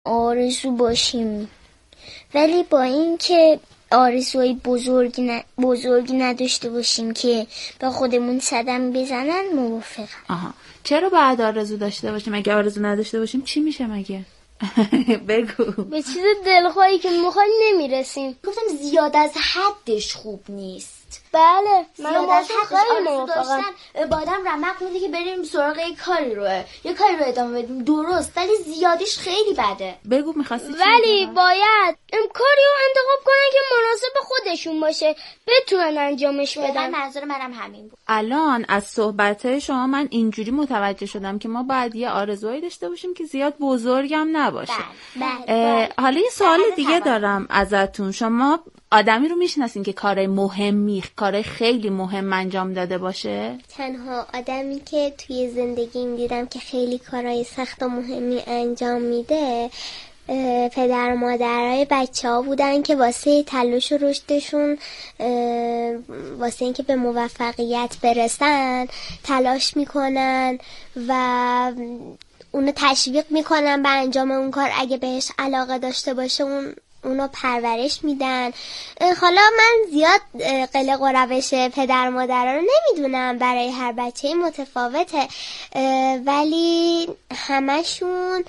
آرزو باشیم، ولی با این که آرزوی بزرگی نداشته باشیم که به خودمون صدم بزنن موافقم. آها، چرا باید آرزو داشته باشیم؟ اگه آرزو نداشته باشیم چی میشه مگه؟ بگو. به چیز دلخواهی که میخوایم نمیرسیم. گفتم زیاد از حدش خوب نیست. بله، زیاد از حدش آرزو داشتن با آدم رمق میده که بریم سراغ یه کاری رو ادامه بدیم، درست، ولی زیادیش خیلی بده. بگو میخواستی چی؟ ولی باید کاری رو انتخاب کنن که مناسب خودشون باشه، بتونن انجامش بدن. منظور منم همین بود. الان از صحبت‌های شما من اینجوری متوجه شدم که ما باید یه آرزویی داشته باشیم که زیاد بزرگم نباشه. بله. حالا یه سوال دیگه دارم ازتون. شما آدمی رو میشناسین که کار خیلی مهم انجام داده باشه؟ تنها آدمی که توی زندگیم دیدم که خیلی کارهای سخت و مهمی انجام میده پدر و مادرای بچه‌ها بودن که واسه تلاش و رشدشون، واسه اینکه به موفقیت برسن تلاش میکنن و اونو تشویق میکنن به انجام اون کار. اگه بهش علاقه داشته باشه اونو پرورش میدن. حالا من زیاد قلق و روش پدر مادرها رو نمیدونم، برای هر بچه متفاوته، ولی همشون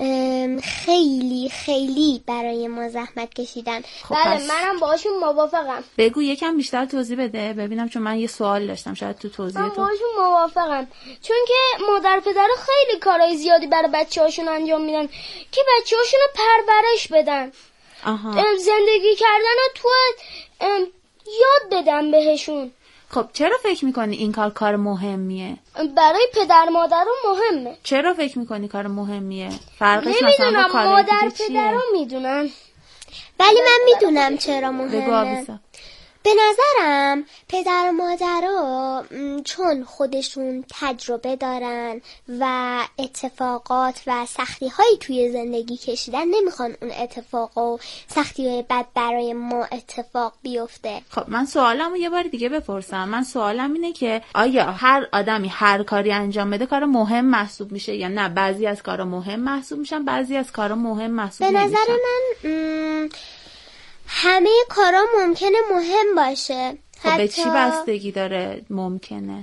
خیلی خیلی برای ما زحمت کشیدن. بله، منم باهاشون موافقم. بگو یکم بیشتر توضیح بده ببینم، چون من یه سوال داشتم شاید تو توضیح من باهاشون موافقم، چون که مادر پدر خیلی کارهای زیادی برای بچه‌هاشون انجام میدن که بچه‌هاشون رو پرورش بدن. زندگی کردن رو تو یاد بدن بهشون. خب چرا فکر میکنی این کار مهمیه؟ برای پدر مادر رو مهمه. چرا فکر میکنی کار مهمیه؟ فرقش مثلا با کار مادر پدر رو میدونن، ولی من میدونم چرا مهمه. بگو آبیسا. به نظرم پدر و مادرها چون خودشون تجربه دارن و اتفاقات و سختی هایی توی زندگی کشیدن، نمیخوان اون اتفاق و سختی های بد برای ما اتفاق بیفته. خب من سوالمو یه بار دیگه بپرسم. من سوالم اینه که آیا هر آدمی هر کاری انجام بده کار مهم محسوب میشه یا نه بعضی از کارا مهم محسوب میشن بعضی از کارا مهم محسوب نمیشن؟ به نظر من همه کارا ممکنه مهم باشه. خب به چی بستگی داره ممکنه؟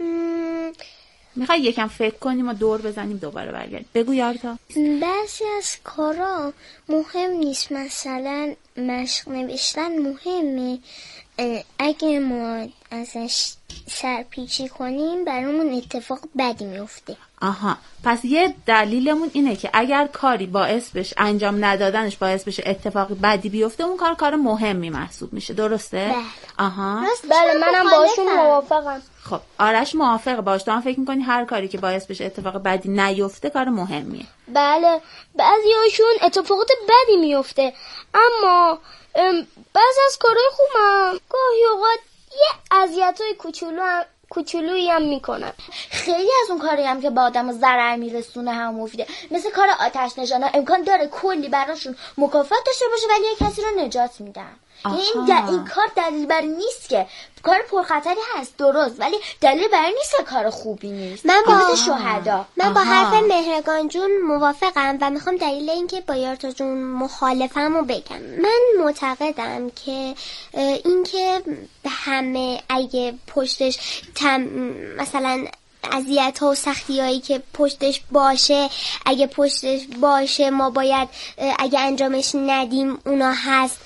میخوای یکم فکر کنیم و دور بزنیم دوباره برگردیم. بگو یارتا. بعضی از کارا مهم نیست، مثلا مشق نوشتن مهمه، اگه ما ازش سرپیچی کنیم برامون اتفاق بدی میفته. آها، پس یه دلیلمون اینه که اگر کاری باعث بشه انجام ندادنش باعث بشه اتفاق بدی بیفته اون کار مهمی محسوب میشه، درسته؟ بله. آها. بله منم باشون موافقم. خب آرش موافقه باش؟ تو هم فکر میکنی هر کاری که باعث بشه اتفاق بدی نیفته کار مهمیه؟ بله، بعضیاشون اتفاقات بدی میفته، اما بعضی از کارهای خوبم گاهی اوقات یه اذیتای کوچولویی هم میکنن. خیلی از اون کاری هم که با آدمو ضرر میرسونه هم مفیده، مثل کار آتش نشانا. امکان داره کلی براشون مکافات داشته باشه ولی یه کسی رو نجات میدن. این کار دلیل بر نیست که کار پرخطری هست، درست، ولی دلیل بر نیست که کار خوبی نیست. من با حرف مهرگان جون موافقم و میخوام دلیل این که با یارتا جون مخالفم رو بگم. من معتقدم که این که همه اگه پشتش مثلا اذیت ها و سختی هایی که پشتش باشه، اگه پشتش باشه ما باید اگه انجامش ندیم اونا هست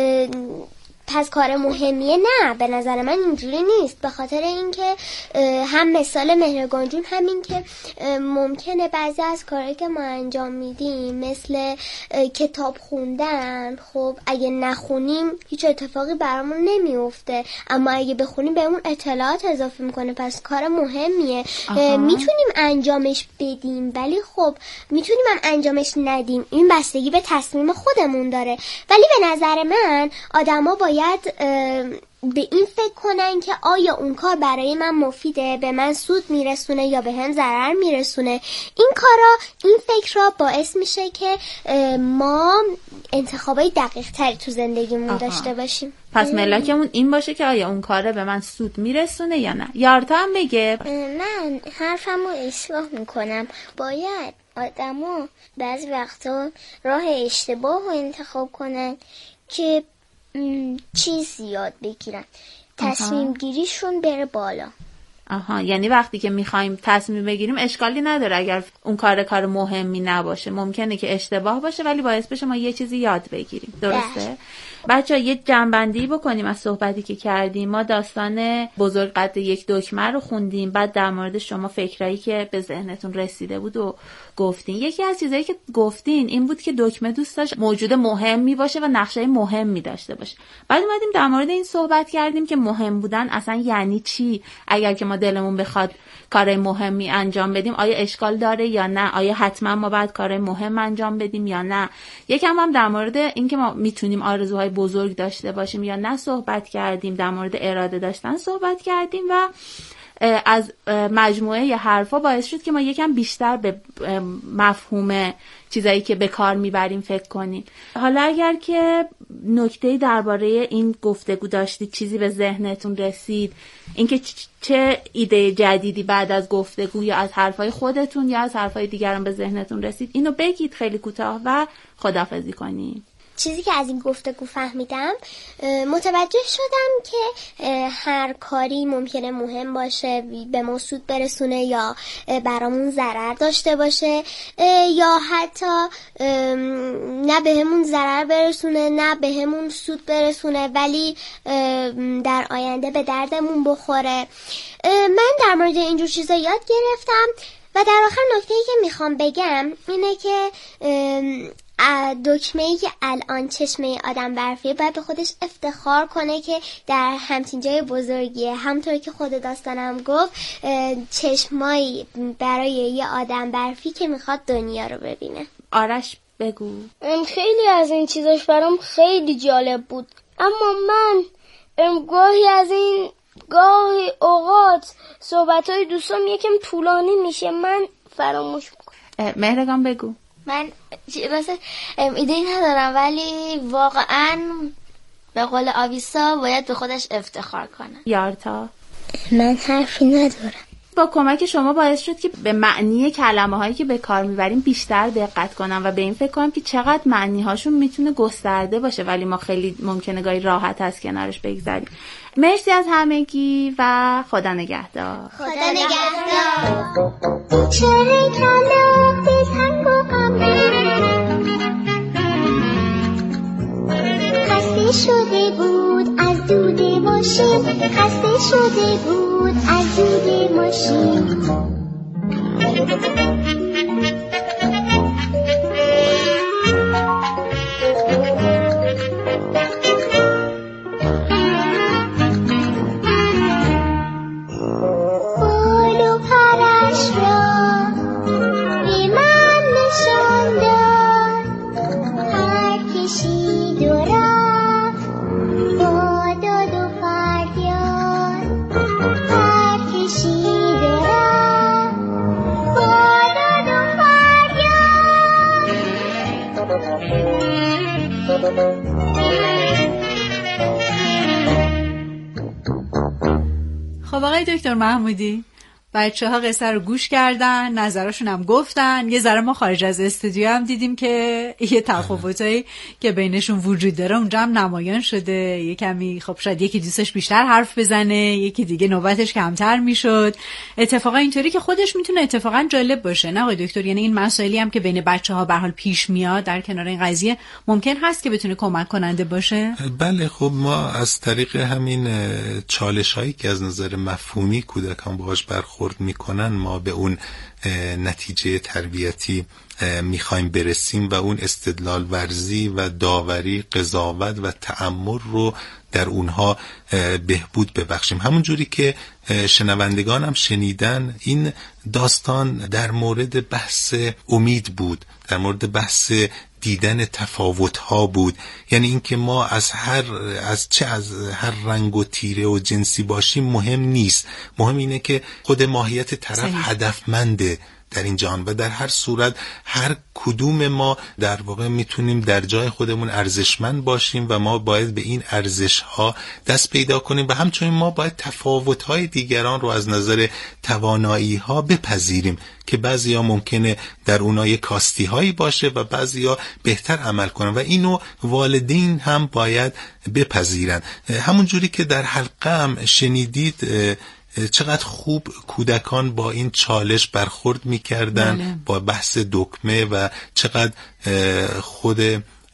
پس کار مهمیه. نه، به نظر من اینجوری نیست، به خاطر اینکه هم مثال مهرگان جون همین که ممکنه بعضی از کارهایی که ما انجام میدیم مثل کتاب خوندن، خب اگه نخونیم هیچ اتفاقی برامون نمیفته، اما اگه بخونیم بهمون اطلاعات اضافه میکنه، پس کار مهمیه. میتونیم انجامش بدیم ولی خب میتونیم هم انجامش ندیم، این بستگی به تصمیم خودمون داره. ولی به نظر من آدما باید به این فکر کنن که آیا اون کار برای من مفیده، به من سود میرسونه یا به هم ضرر میرسونه. این فکرها باعث میشه که ما انتخابای دقیق تری تو زندگیمون داشته باشیم. پس ملاکمون این باشه که آیا اون کاره به من سود میرسونه یا نه. یارتا هم بگه. من حرفمو اصلاح میکنم، باید آدما بعضی وقتا راه اشتباه رو انتخاب کنن که چیز یاد بگیرن، تصمیم گیریشون بره بالا. یعنی وقتی که میخوایم تصمیم بگیریم اشکالی نداره اگر اون کار مهمی نباشه، ممکنه که اشتباه باشه ولی باعث بشه ما یه چیزی یاد بگیریم. درسته؟ بچه‌ها یه جنبندی بکنیم از صحبتی که کردیم. ما داستان بزرگ قد یک دکمه رو خوندیم، بعد در مورد شما فکرایی که به ذهنتون رسیده بود و گفتین. یکی از چیزایی که گفتین این بود که دکمه دوست داشت موجود مهمی باشه و نقشه مهمی داشته باشه. بعد اومدیم در مورد این صحبت کردیم که مهم بودن اصلا یعنی چی. اگر که ما دلمون بخواد کار مهمی انجام بدیم آیا اشکال داره یا نه؟ آیا حتما ما باید کار مهم انجام بدیم یا نه؟ یکم هم در مورد اینکه ما میتونیم آرزوهای بزرگ داشته باشیم یا نه صحبت کردیم، در مورد اراده داشتن صحبت کردیم و از مجموعه ی حرفا باعث شد که ما یکم بیشتر به مفهوم چیزایی که به کار میبریم فکر کنیم. حالا اگر که نکته‌ای درباره این گفتگو داشتید، چیزی به ذهنتون رسید، اینکه چه ایده جدیدی بعد از گفتگو یا از حرفای خودتون یا از حرفای دیگران به ذهنتون رسید، اینو بگید خیلی کوتاه و خداحافظی کنیم. چیزی که از این گفتگو فهمیدم، متوجه شدم که هر کاری ممکنه مهم باشه، به ما سود برسونه یا برامون ضرر داشته باشه، یا حتی نه بهمون ضرر برسونه نه بهمون سود برسونه ولی در آینده به دردمون بخوره. من در مورد اینجور چیزا یاد گرفتم و در آخر نکته‌ای که میخوام بگم اینه که دکمه‌ای که الان چشمه آدم برفیه باید به خودش افتخار کنه که در همچین جای بزرگیه. همونطور که خود داستانم گفت چشمایی برای یه آدم برفی که میخواد دنیا رو ببینه. آرش بگو. خیلی از این چیزاش برام خیلی جالب بود، اما من گاهی اوقات صحبت‌های دوستام یکم طولانی میشه، من فراموش میکنم. مهرگان بگو. من واسه ایده‌ای ندارم ولی واقعا به قول آویسا باید به خودش افتخار کنه. یارتا؟ من حرفی ندارم. با کمک شما باعث شد که به معنی کلمه هایی که به کار میبریم بیشتر دقت کنم و به این فکر کنم که چقدر معنی هاشون میتونه گسترده باشه ولی ما خیلی ممکنه گاهی راحت از کنارش بگذریم. مرسی از همگی و خدا نگهدار. خدا نگهدار. چرا کلاق به تنگ و خسته شده بود از دود ماشین، خسته شده بود از دود ماشین. بالو پرش را به من نشان داد، پر کشید و رفت با داد و فریاد، پر کشید و رفت با داد و فریاد. خب آقای دکتر محمودی، بچه‌ها قصه رو گوش کردن، نظرشون هم گفتن. یه ذره ما خارج از استودیو هم دیدیم که یه تفاوتایی که بینشون وجود داره اونجا هم نمایان شده. یه کمی خب شاید یکی دوستش بیشتر حرف بزنه، یکی دیگه نوبتش کمتر میشد. اتفاقا اینطوری که خودش میتونه اتفاقا جالب باشه، نه آقای دکتر؟ یعنی این مسائلی هم که بین بچه‌ها به هر حال پیش میاد در کنار این قضیه ممکن هست که بتونه کمک کننده باشه. بله، خب ما از طریق همین چالش‌هایی که از نظر مفهومی کودکان باهاش برخورد میکنن ما به اون نتیجه تربیتی میخوایم برسیم و اون استدلال ورزی و داوری، قضاوت و تأمل رو در اونها بهبود ببخشیم. همون جوری که شنوندگان هم شنیدن، این داستان در مورد بحث امید بود، در مورد بحث دیدن تفاوت‌ها بود. یعنی اینکه ما از هر رنگ و تیره و جنسی باشیم مهم نیست، مهم اینه که خود ماهیت طرف هدفمنده در این جهان و در هر صورت هر کدوم ما در واقع میتونیم در جای خودمون ارزشمند باشیم و ما باید به این ارزش‌ها دست پیدا کنیم و همچنین ما باید تفاوت‌های دیگران رو از نظر توانایی‌ها بپذیریم که بعضیا ممکنه در اونها یک کاستی‌هایی باشه و بعضیا بهتر عمل کنن و اینو والدین هم باید بپذیرن. همون جوری که در حلقه هم شنیدید چقدر خوب کودکان با این چالش برخورد می‌کردن با بحث دکمه و چقدر خود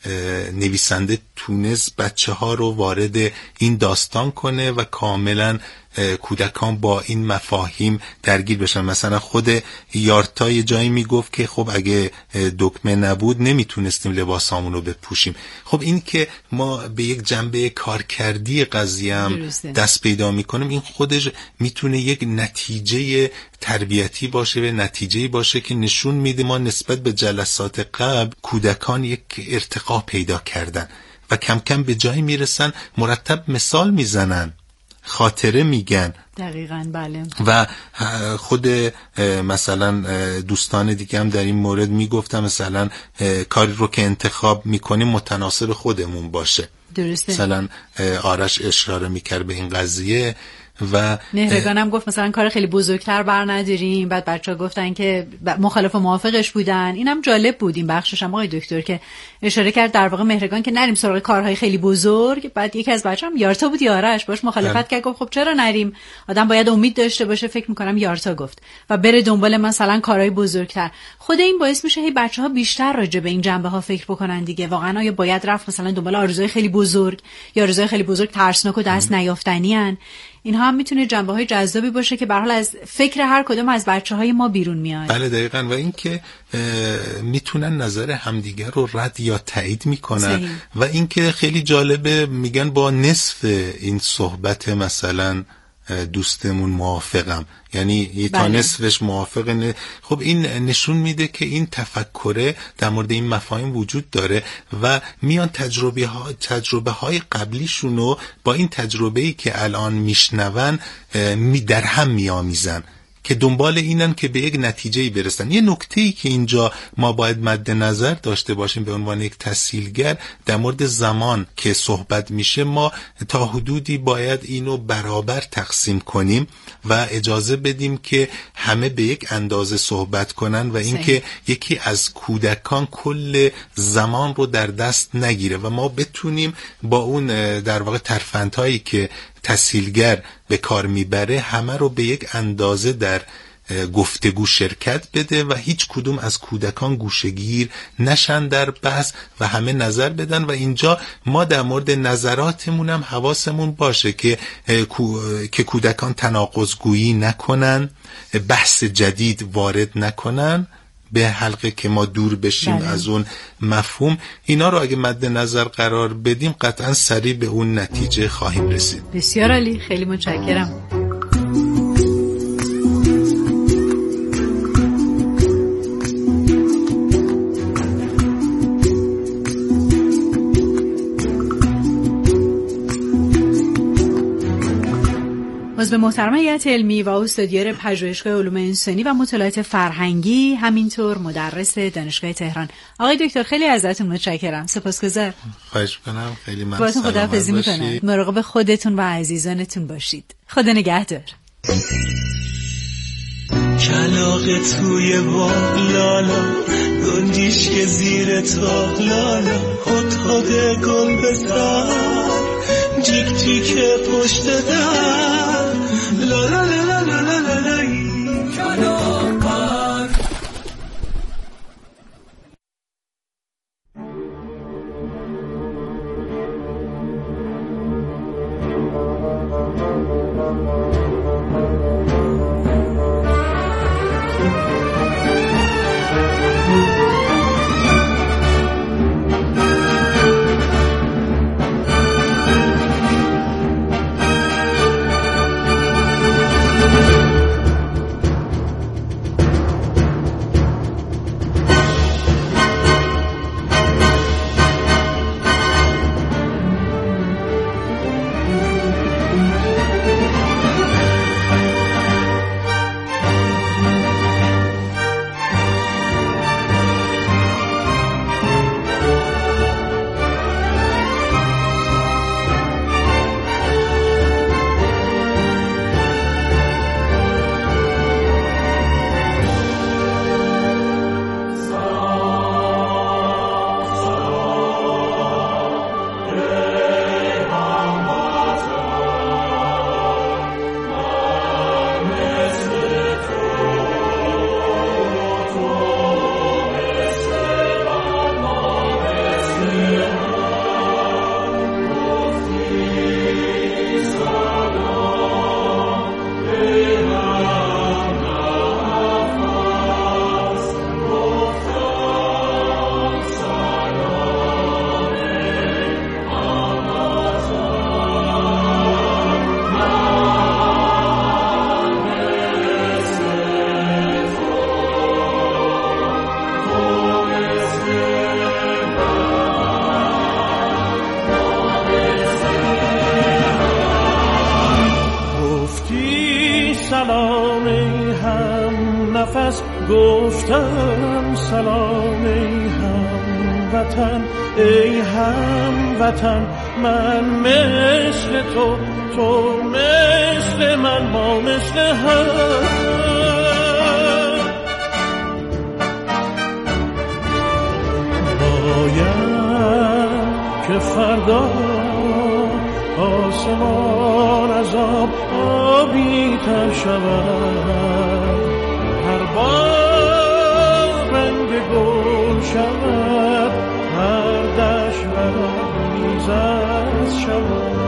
نویسنده تونست بچه‌ها رو وارد این داستان کنه و کاملا کودکان با این مفاهیم درگیر بشن. مثلا خود یارتا یه جایی میگفت که خب اگه دکمه نبود نمیتونستیم لباسامون رو بپوشیم. خب این که ما به یک جنبه کارکردی قضیه هم دست پیدا میکنیم، این خودش میتونه یک نتیجه تربیتی باشه و نتیجه‌ای باشه که نشون میده ما نسبت به جلسات قبل کودکان یک ارتقا پیدا کردن و کم کم به جایی میرسن مرتب مثال میزنن، خاطره میگن. دقیقاً بله. و خود مثلا دوستان دیگه هم در این مورد میگفتم مثلا کاری رو که انتخاب میکنیم متناسب خودمون باشه. درسته. مثلا آرش اشاره میکرد به این قضیه و مهرگانم گفت مثلا کار خیلی بزرگتر بر نداریم، بعد بچه‌ها گفتن که مخالف و موافقش بودن. اینم جالب بود این بخشش هم آقای دکتر که اشاره کرد در واقع مهرگان که نریم سراغ کارهای خیلی بزرگ. بعد یکی از بچه‌ام یارتا بود، یارش باش مخالفت کرد، گفت خب چرا نریم، آدم باید امید داشته باشه. فکر می‌کنم یارتا گفت و بره دنبال مثلا کارهای بزرگتر. خود این باعث میشه هی بچه‌ها بیشتر راجع به این جنبه‌ها فکر بکنن دیگه. واقعا آیا باید رفت مثلا دنبال آرزوهای خیلی بزرگ یا آرزوهای خیلی بزرگ ترسناک و دست نیافتنی‌ان؟ اینها هم میتونه جنبه‌های جذابی باشه که به هر حال از فکر هر کدوم از بچه‌های ما بیرون میاد. بله دقیقاً. و این که میتونن نظر همدیگر رو رد یا تایید میکنن و این که خیلی جالبه میگن با نصف این صحبت مثلا دوستمون موافقم، یعنی تا نصفش موافقه. خب این نشون میده که این تفکره در مورد این مفاهیم وجود داره و میان تجربه های قبلیشونو با این تجربه‌ای که الان میشنون در هم میآمیزن که دنبال اینن که به یک نتیجه‌ای برسن. یه نکته‌ای که اینجا ما باید مد نظر داشته باشیم به عنوان یک تسهیلگر در مورد زمان که صحبت میشه، ما تا حدودی باید اینو برابر تقسیم کنیم و اجازه بدیم که همه به یک اندازه صحبت کنن و اینکه یکی از کودکان کل زمان رو در دست نگیره و ما بتونیم با اون در واقع ترفندهایی که تسهیلگر به کار میبره همه رو به یک اندازه در گفتگو شرکت بده و هیچ کدوم از کودکان گوشه‌گیر نشن در بحث و همه نظر بدن. و اینجا ما در مورد نظراتمون هم حواسمون باشه که کودکان تناقض‌گویی نکنن، بحث جدید وارد نکنن به حلقه که ما دور بشیم از اون مفهوم. اینا رو اگه مد نظر قرار بدیم قطعا سریع به اون نتیجه خواهیم رسید. بسیار عالی، خیلی متشکرم. عضو محترم هیئت علمی و استادیار پژوهشگاه علوم انسانی و مطالعات فرهنگی، همینطور مدرس دانشگاه تهران. آقای دکتر خیلی ازتون متشکرم. سپاسگزار. خواهش می‌کنم. خیلی ممنون. باهاتون خداحافظی می‌کنم. مراقب خودتون و عزیزانتون باشید. خدا نگهدار. کلاغ توی باغ لالا، گنجیش که زیر تاق لالا، خود گل بزن جیک جیک پشت در لالا لالا لالا لالا کلاغ پر. سلام ای هم نفس، گفتم سلام ای هم وطن، ای هم وطن. من مثل تو، تو مثل من، ما مثل هم. باید که فردا آسمان از آبی تر شود، هر بار رنگ گل شود، هر دشت برانگیزد شود.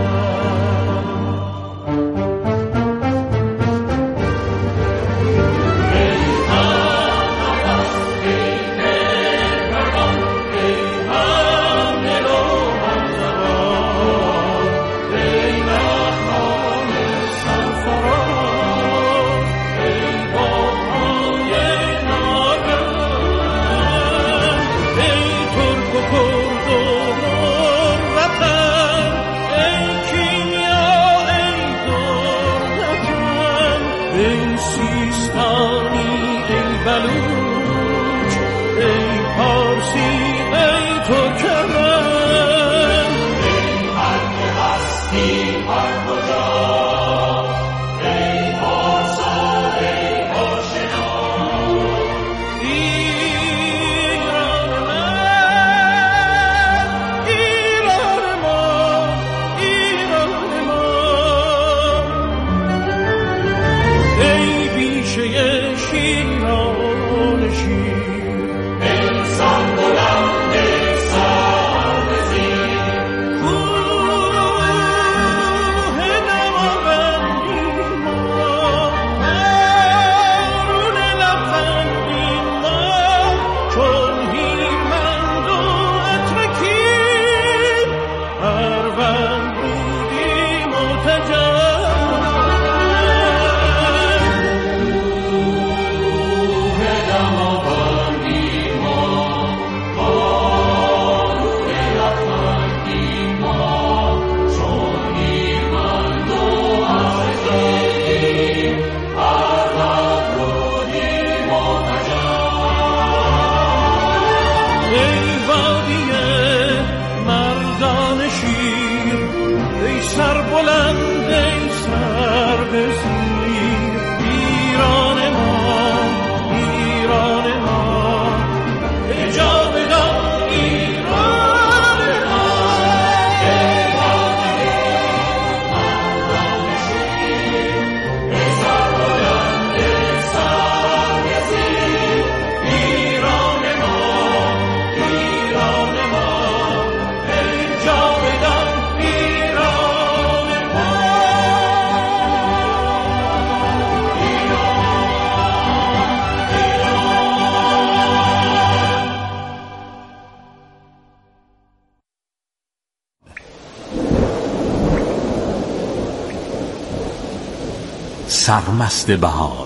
سرمست بهار،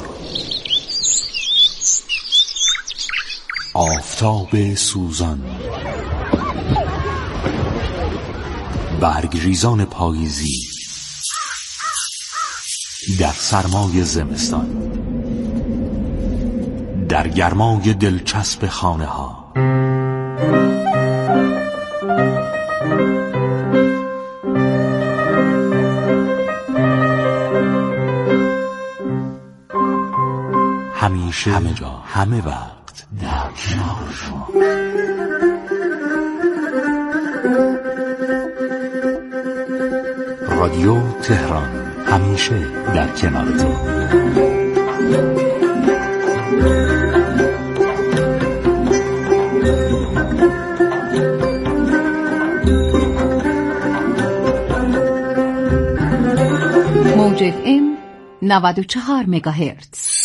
آفتاب سوزان، برگریزان پاییزی در سرمای زمستان، در گرمای دلچسب خانه ها. همیشه، همه جا، همه وقت در کنار شما. رادیو تهران، همیشه در کنارتون. موج FM 94 مگاهرتز.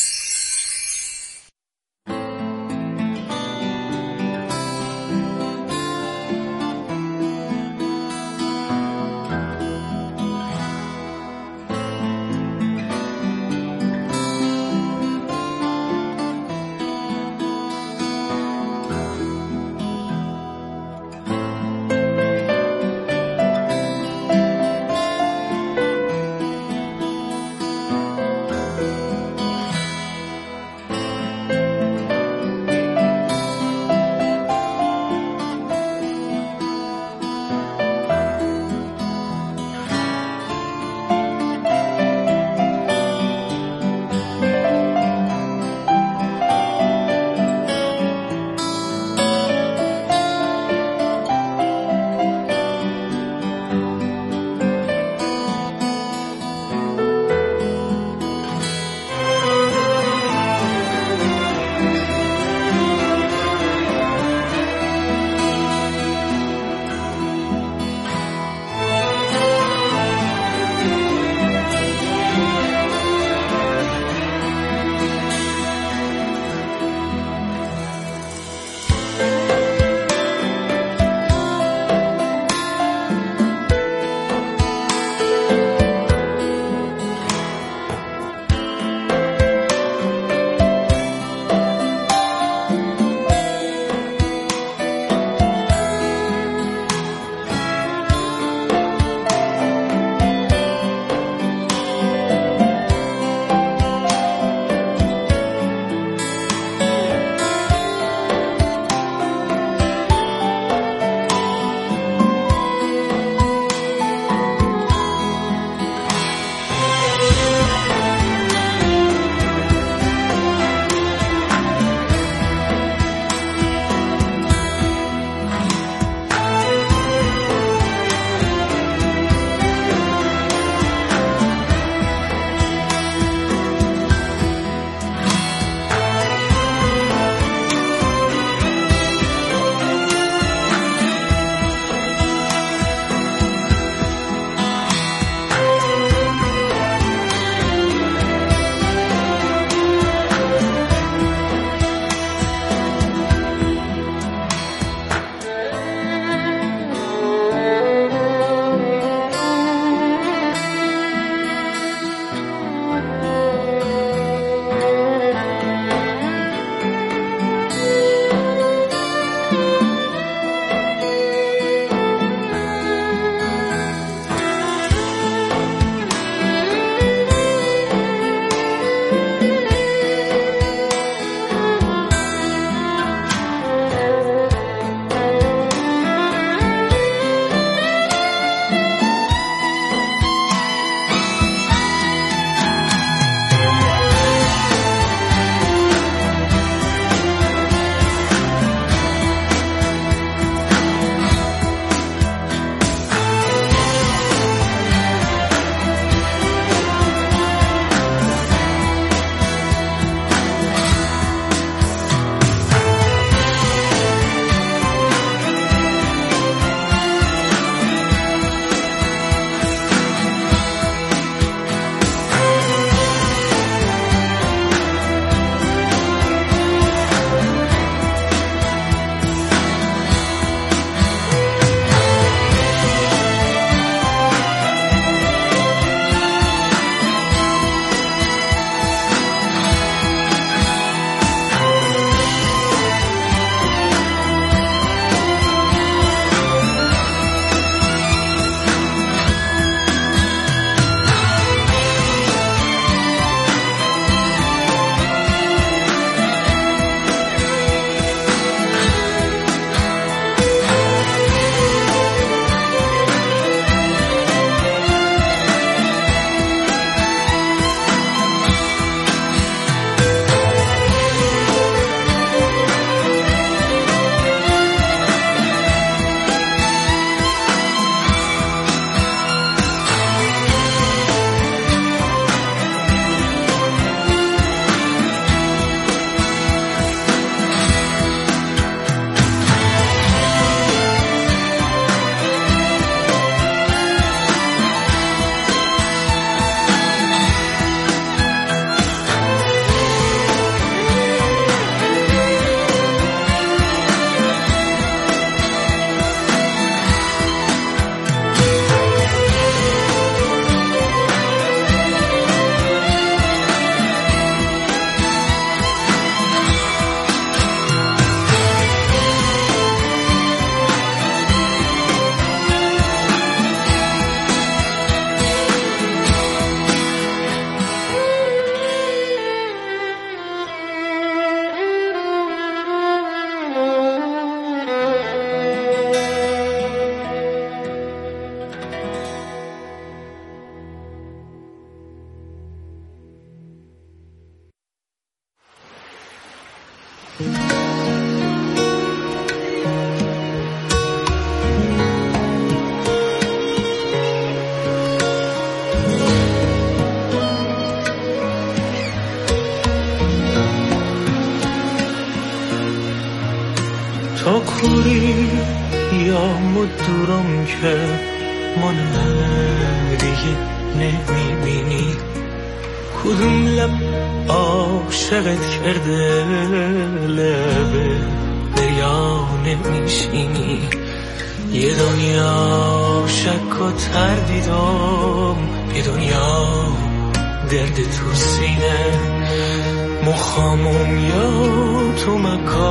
نزام و دورم که من دیگه نمیبینی. کدوم لب عاشقت کرده لبه دریا نمیشینی. یه دنیا شک و تردیدم، یه دنیا درد تو سینه. مخامم یا تو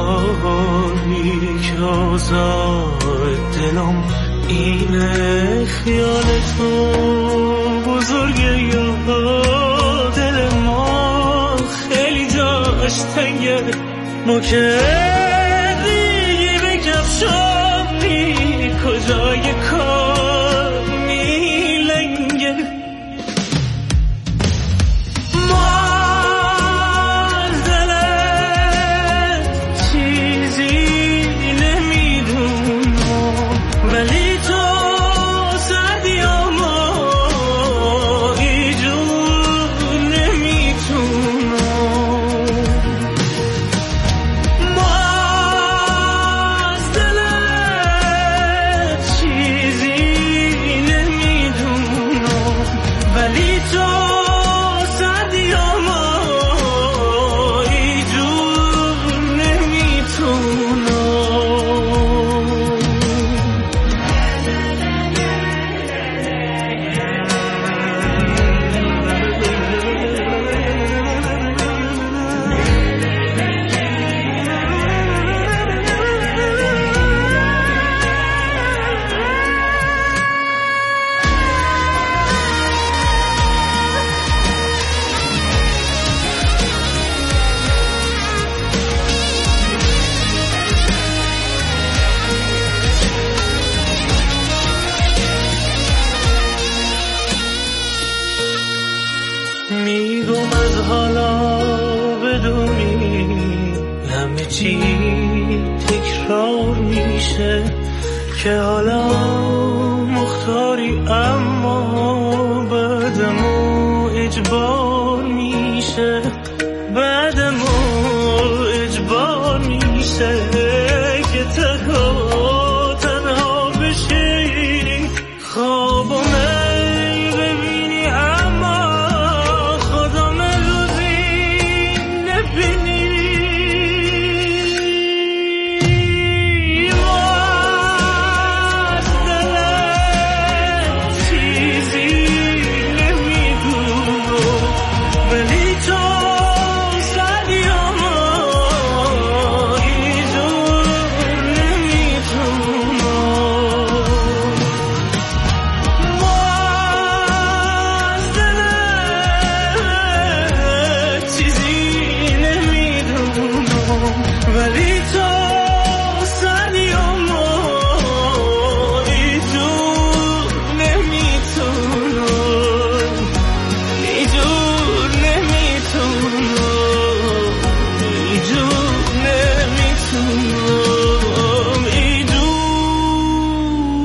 مکانی که آزاد دلم اینه. خیالتون بزرگه یا دل ما خیلی جاش تنگه. ما که دیگه بکفشانی کجای کار میلنگه. میگم از حالا بدونی همه چی تکرار میشه که حالا مختاری